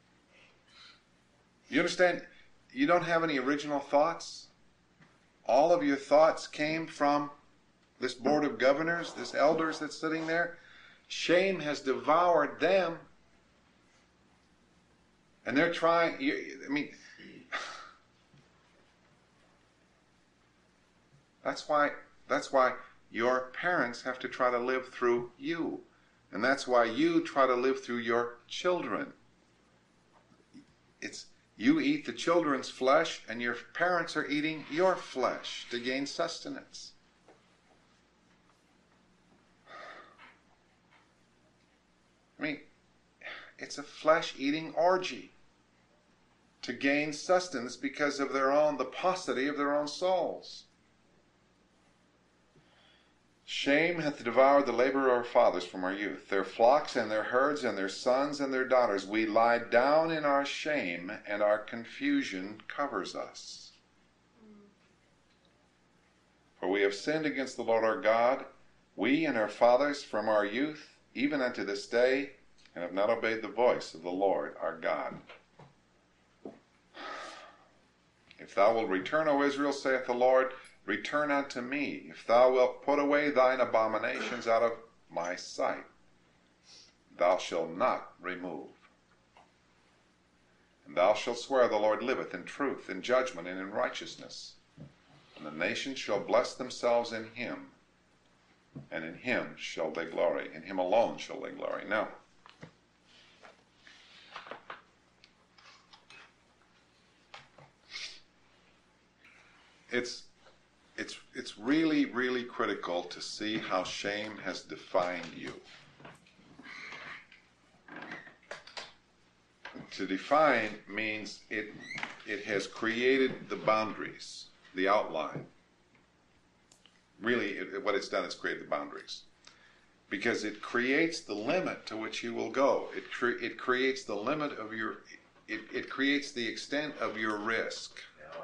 You understand? You don't have any original thoughts. All of your thoughts came from this board of governors, this elders that's sitting there. Shame has devoured them. And they're trying, I mean, that's why That's why your parents have to try to live through you. And that's why you try to live through your children. It's you eat the children's flesh, and your parents are eating your flesh to gain sustenance. I mean, it's a flesh-eating orgy to gain sustenance because of their own, the paucity of their own souls. Shame hath devoured the labor of our fathers from our youth. Their flocks and their herds and their sons and their daughters. We lie down in our shame, and our confusion covers us. For we have sinned against the Lord our God, we and our fathers from our youth, even unto this day, and have not obeyed the voice of the Lord our God. If thou wilt return, O Israel, saith the Lord, return unto me. If thou wilt put away thine abominations out of my sight, thou shalt not remove. And thou shalt swear, the Lord liveth, in truth, in judgment, and in righteousness. And the nations shall bless themselves in him, and in him shall they glory. In him alone shall they glory. Now, it's it's it's really, really critical to see how shame has defined you. To define means it it has created the boundaries, the outline. Really, it, what it's done is create the boundaries. Because it creates the limit to which you will go. It cre- it creates the limit of your, it, it creates the extent of your risk.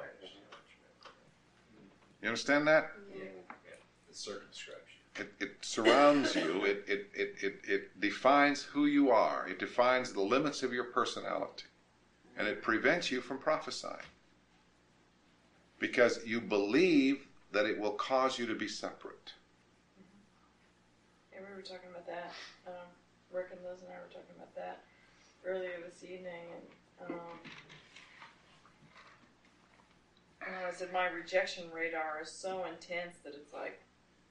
You understand that? Yeah. It's circumscription. It, it surrounds you. It, it, it, it, it defines who you are. It defines the limits of your personality. And it prevents you from prophesying. Because you believe that it will cause you to be separate. Yeah, we were talking about that. Um, Rick and Liz and I were talking about that earlier this evening, and um, you know, I said my rejection radar is so intense that it's like,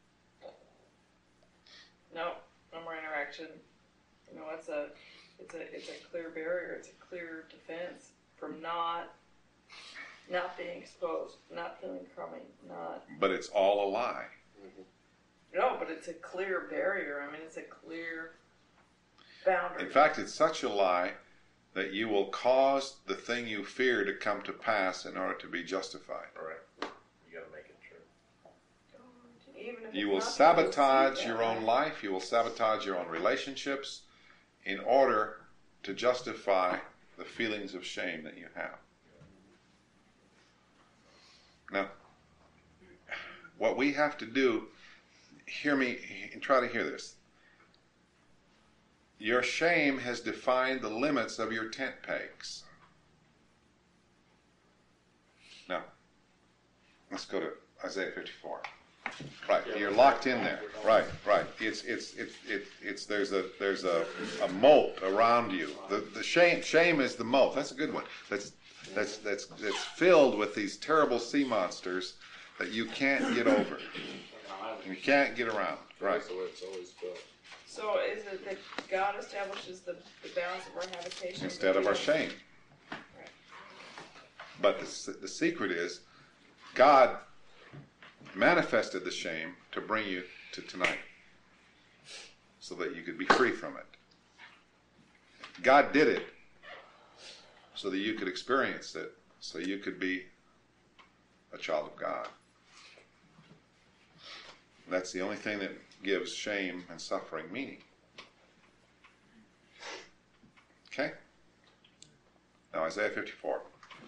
no, no more interaction. You know, it's a, it's a, it's a clear barrier. It's a clear defense from not, not being exposed, not feeling crummy, not. But it's all a lie. No, but it's a clear barrier. I mean, it's a clear boundary. In fact, it's such a lie that you will cause the thing you fear to come to pass in order to be justified. Right. You gotta make it true. Even if You it's will not sabotage true, your yeah. own life. You will sabotage your own relationships in order to justify the feelings of shame that you have. Now, what we have to do, hear me and try to hear this. Your shame has defined the limits of your tent pegs. Now, let's go to Isaiah fifty-four. Right, you're locked in there. Right, right. It's it's it's it, it's there's a there's a, a moat around you. The the shame shame is the moat. That's a good one. That's that's that's that's filled with these terrible sea monsters that you can't get over. You can't get around. Right. So it's always built. So is it that God establishes the, the bounds of our habitation Instead of our shame. Right. But the the secret is, God manifested the shame to bring you to tonight, so that you could be free from it. God did it so that you could experience it, so you could be a child of God. That's the only thing that gives shame and suffering meaning. Okay? Now Isaiah fifty-four.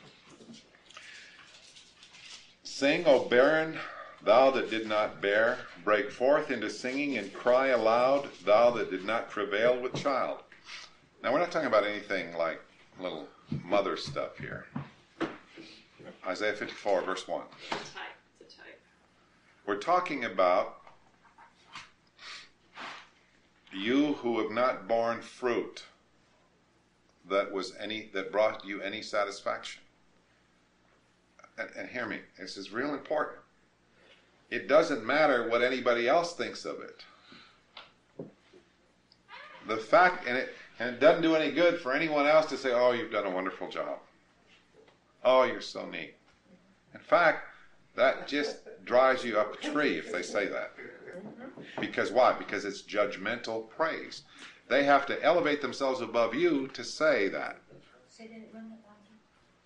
Sing, O barren, thou that did not bear, break forth into singing and cry aloud, thou that did not travail with child. Now we're not talking about anything like little mother stuff here. Isaiah fifty-four, verse one. It's a type. It's a type. We're talking about you who have not borne fruit that was any that brought you any satisfaction. And, and hear me, this is real important. It doesn't matter what anybody else thinks of it. The fact, and it and it doesn't do any good for anyone else to say, "Oh, you've done a wonderful job. Oh, you're so neat." In fact, that just drives you up a tree if they say that. Because why? Because it's judgmental praise. They have to elevate themselves above you to say that.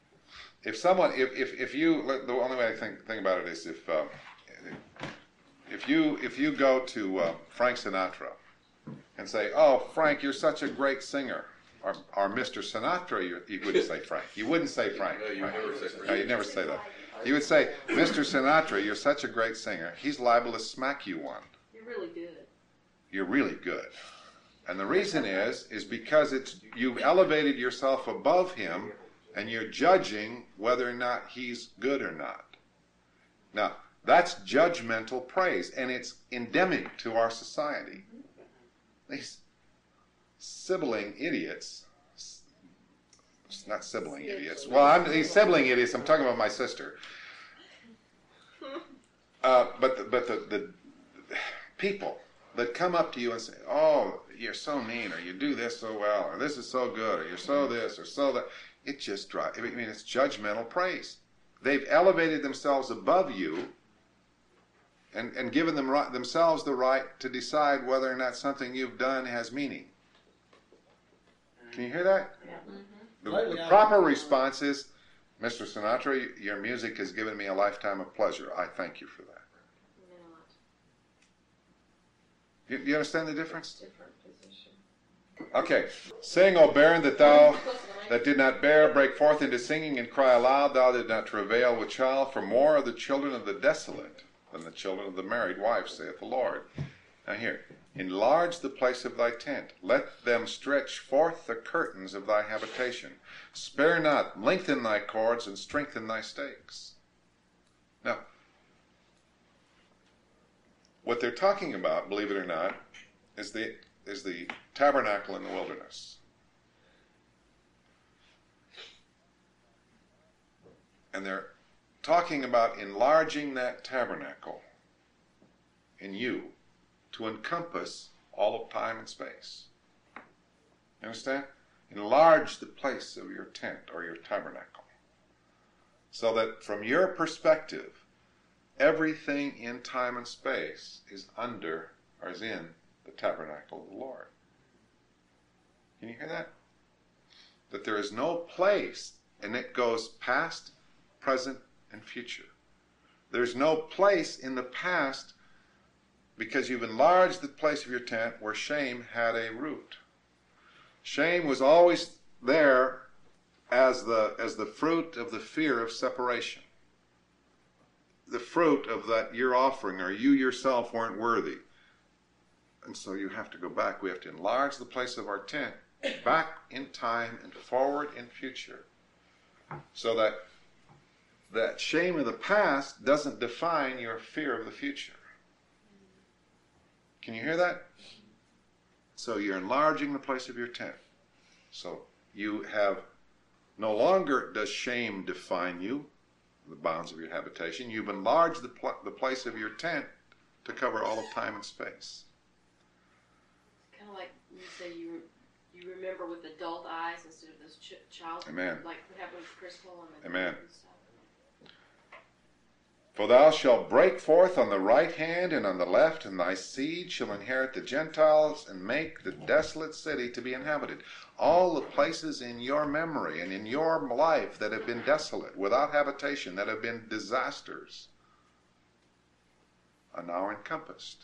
If someone, if if, if you, the only way I think think about it is if uh, if you if you go to uh, Frank Sinatra and say, "Oh, Frank, you're such a great singer," or, or Mister Sinatra, you, you wouldn't say Frank. You wouldn't say Frank. No, you right? never say Frank. No, you never say that. You would say, "Mister Sinatra, you're such a great singer. He's liable to smack you one. You're really good. You're really good." And the reason is, is because it's you've elevated yourself above him, and you're judging whether or not he's good or not. Now, that's judgmental praise, and it's endemic to our society. These sibling idiots, not sibling idiots. Well, I'm these sibling idiots. I'm talking about my sister. Uh, but the, but the, the people that come up to you and say, "Oh, you're so mean," or "You do this so well," or "This is so good," or "You're so this," or "so that," it just drives. I mean, it's judgmental praise. They've elevated themselves above you and, and given them right, themselves the right to decide whether or not something you've done has meaning. Can you hear that? Yeah. The, Lately, the I- proper response is, "Mister Sinatra, y- your music has given me a lifetime of pleasure. I thank you for that." You, you understand the difference? Different position. Okay. "Sing, O barren, that thou that did not bear, break forth into singing and cry aloud, thou did not travail with child, for more are the children of the desolate than the children of the married wife, saith the Lord." Now here, "Enlarge the place of thy tent, let them stretch forth the curtains of thy habitation. Spare not, lengthen thy cords, and strengthen thy stakes." Now, what they're talking about, believe it or not, is the is the tabernacle in the wilderness. And they're talking about enlarging that tabernacle in you to encompass all of time and space. You understand? Enlarge the place of your tent or your tabernacle, so that from your perspective, everything in time and space is under or is in the tabernacle of the Lord. Can you hear that? That there is no place, and it goes past, present, and future. There's no place in the past because you've enlarged the place of your tent where shame had a root. Shame was always there as the as the fruit of the fear of separation. The fruit of that you're offering, or you yourself weren't worthy. And so you have to go back. We have to enlarge the place of our tent back in time and forward in future, so that that shame of the past doesn't define your fear of the future. Can you hear that? So you're enlarging the place of your tent. So you have no longer does shame define you, the bounds of your habitation. You've enlarged the, pl- the place of your tent to cover all of time and space. Kind of like you say you you remember with adult eyes instead of this ch- child. Amen. Like what happened with Crystal and the Amen. and stuff. "For thou shalt break forth on the right hand and on the left, and thy seed shall inherit the Gentiles and make the desolate city to be inhabited." All the places in your memory and in your life that have been desolate, without habitation, that have been disasters, are now encompassed.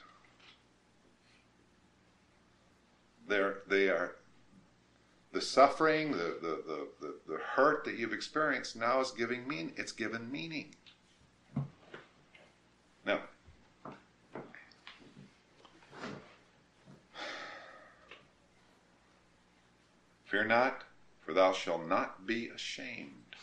They're, they are, the suffering, the, the, the, the, the hurt that you've experienced now is giving meaning. It's given meaning. Now, "Fear not, for thou shalt not be ashamed,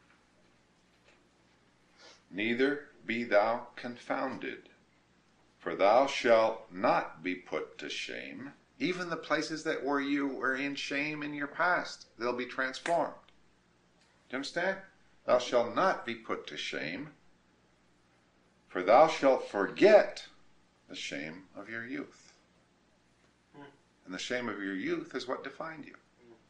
neither be thou confounded, for thou shalt not be put to shame." Even the places that were you were in shame in your past, they'll be transformed. Do you understand? "Thou shalt not be put to shame, for thou shalt forget the shame of your youth." And the shame of your youth is what defined you.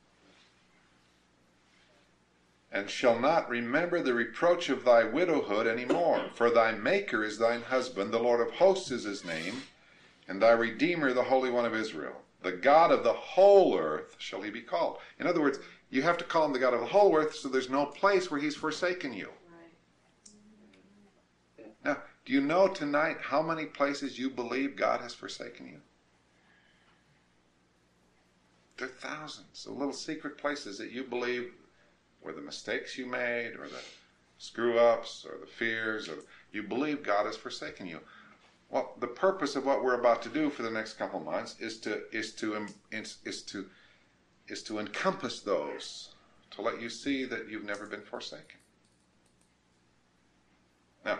"And shall not remember the reproach of thy widowhood any more, for thy Maker is thine husband, the Lord of hosts is his name, and thy Redeemer the Holy One of Israel. The God of the whole earth shall he be called." In other words, you have to call him the God of the whole earth, so there's no place where he's forsaken you. Right. Now, Do you know tonight how many places you believe God has forsaken you? There are thousands of little secret places that you believe were the mistakes you made, or the screw-ups, or the fears, or you believe God has forsaken you. Well, the purpose of what we're about to do for the next couple of months is to is to is, is to is to encompass those, to let you see that you've never been forsaken. Now,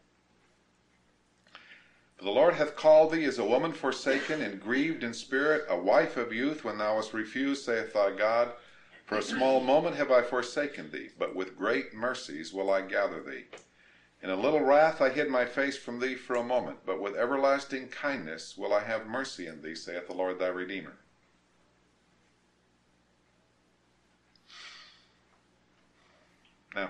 the Lord hath called thee as a woman forsaken and grieved in spirit, a wife of youth, when thou wast refused, saith thy God. For a small moment have I forsaken thee, but with great mercies will I gather thee. In a little wrath I hid my face from thee for a moment, but with everlasting kindness will I have mercy on thee, saith the Lord thy Redeemer. Now,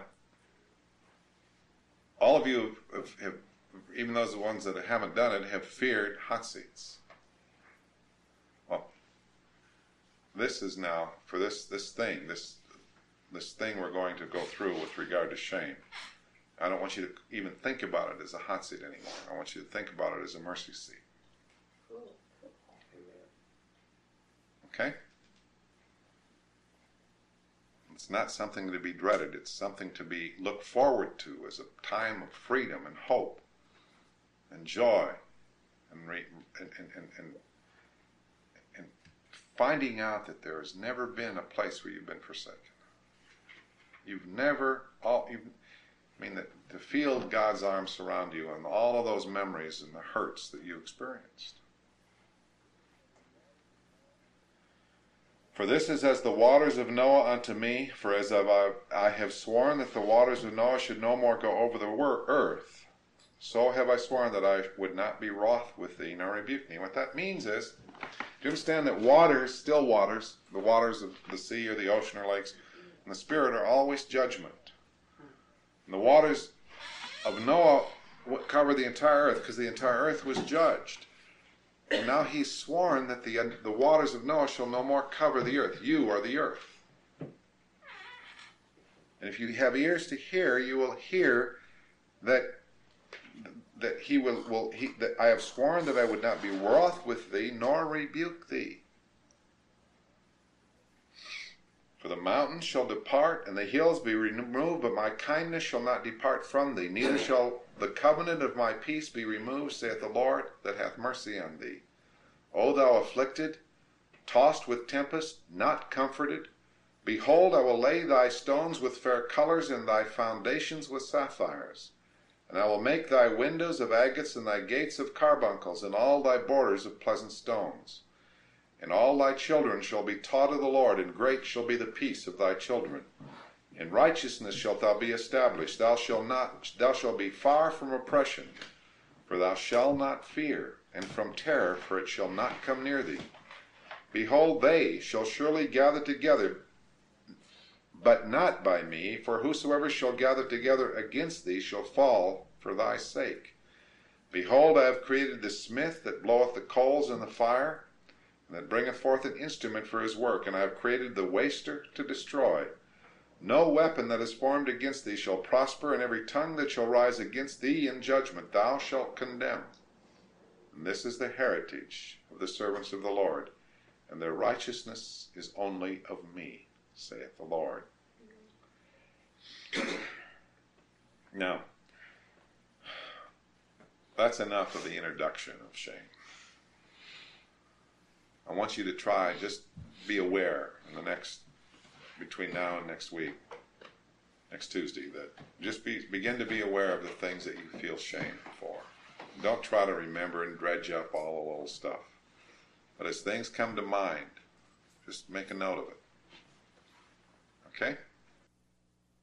all of you have, have even those ones that haven't done it, have feared hot seats. Well, this is now, for this this thing, this this thing we're going to go through with regard to shame, I don't want you to even think about it as a hot seat anymore. I want you to think about it as a mercy seat. Okay? It's not something to be dreaded. It's something to be looked forward to as a time of freedom and hope and joy, and, re, and, and, and, and, and finding out that there has never been a place where you've been forsaken. You've never, all, you've, I mean, that to feel God's arms surround you and all of those memories and the hurts that you experienced. For this is as the waters of Noah unto me, for as I, I have sworn that the waters of Noah should no more go over the earth, so have I sworn that I would not be wroth with thee, nor rebuke thee. What that means is, do you understand that waters, still waters, the waters of the sea or the ocean or lakes, and the Spirit are always judgment. And the waters of Noah cover the entire earth, because the entire earth was judged. And now he's sworn that the, the waters of Noah shall no more cover the earth. You are the earth. And if you have ears to hear, you will hear that that he will, will he, that I have sworn that I would not be wroth with thee, nor rebuke thee. For the mountains shall depart, and the hills be removed, but my kindness shall not depart from thee, neither shall the covenant of my peace be removed, saith the Lord, that hath mercy on thee. O thou afflicted, tossed with tempest, not comforted, behold, I will lay thy stones with fair colors, and thy foundations with sapphires. And I will make thy windows of agates, and thy gates of carbuncles, and all thy borders of pleasant stones. And all thy children shall be taught of the Lord, and great shall be the peace of thy children. In righteousness shalt thou be established. Thou shalt not, thou shalt be far from oppression, for thou shalt not fear, and from terror, for it shall not come near thee. Behold, they shall surely gather together, but not by me, for whosoever shall gather together against thee shall fall for thy sake. Behold, I have created the smith that bloweth the coals in the fire, and that bringeth forth an instrument for his work, and I have created the waster to destroy. No weapon that is formed against thee shall prosper, and every tongue that shall rise against thee in judgment thou shalt condemn. And this is the heritage of the servants of the Lord, and their righteousness is only of me, saith the Lord. Now, that's enough of the introduction of shame. I want you to try, just be aware in the next, between now and next week, next Tuesday, that just be, begin to be aware of the things that you feel shame for. Don't try to remember and dredge up all the little stuff. But as things come to mind, just make a note of it. Okay?